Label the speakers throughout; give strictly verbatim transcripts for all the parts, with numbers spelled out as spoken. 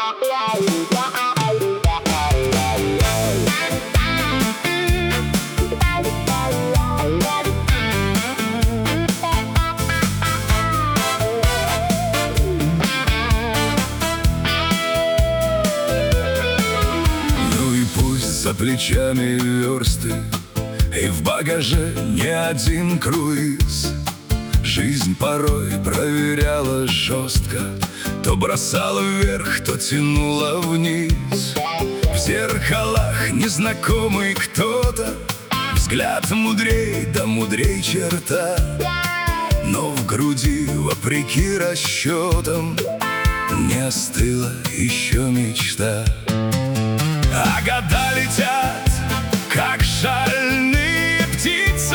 Speaker 1: Ну и пусть за плечами версты, и в багаже не один круиз. Жизнь порой проверяла жестко, то бросала вверх, то тянула вниз. В зеркалах незнакомый кто-то, взгляд мудрей, да мудрей черта. Но в груди, вопреки расчетам, не остыла еще мечта. А года летят, как шальные птицы,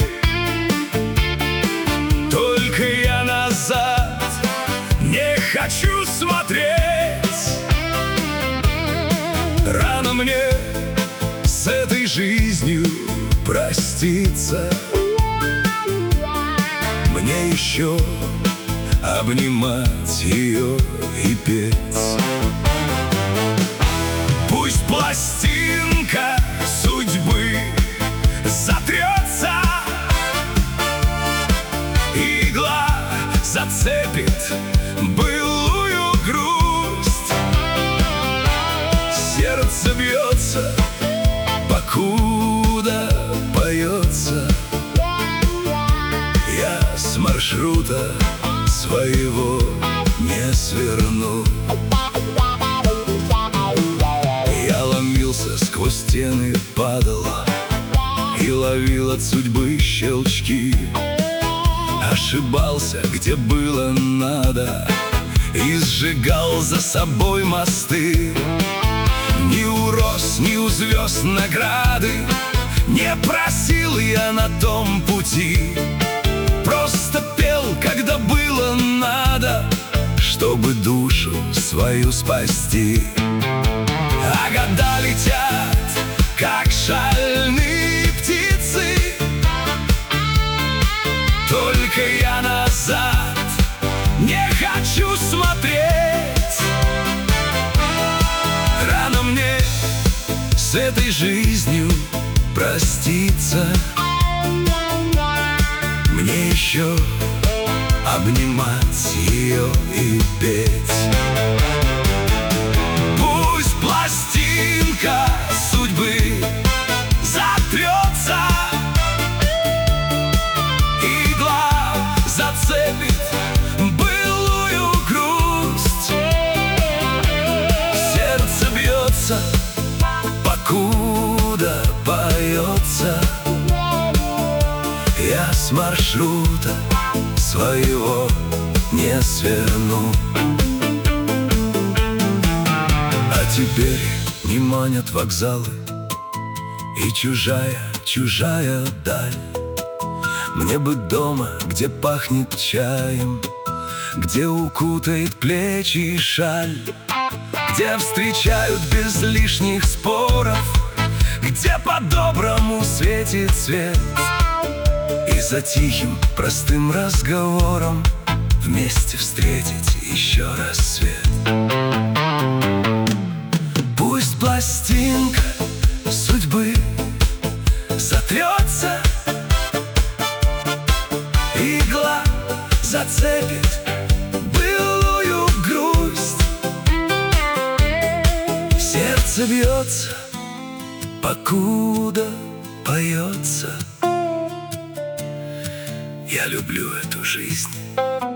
Speaker 1: только я назад не хочу смотреть. Рано мне с этой жизнью проститься, мне еще обнимать ее и петь. Пусть пластинка судьбы затрется, игла зацепит былую грусть. Сердце бьется, покуда поется. Я с маршрута своего не сверну. Я ломился сквозь стены, падал и ловил от судьбы щелчки. Ошибался, где было надо, и сжигал за собой мосты. Ни у роз, ни у звезд награды не просил я на том пути. Просто пел, когда было надо, чтобы душу свою спасти. А года летят, как шальные птицы, только я назад не хочу смотреть. Рано мне с этой жизнью проститься, мне еще обнимать ее и петь. Пусть пластинка судьбы затрется, игла зацепит былую грусть. Сердце бьется, покуда поется. Я с маршрута своего не сверну. А теперь не манят вокзалы и чужая, чужая даль. Мне бы дома, где пахнет чаем, где укутает плечи шаль, где встречают без лишних споров, где по-доброму светит свет. И за тихим, простым разговором вместе встретить еще рассвет. Пусть пластинка судьбы затрется, игла зацепит былую грусть. Сердце бьется, покуда поется. Я люблю эту жизнь.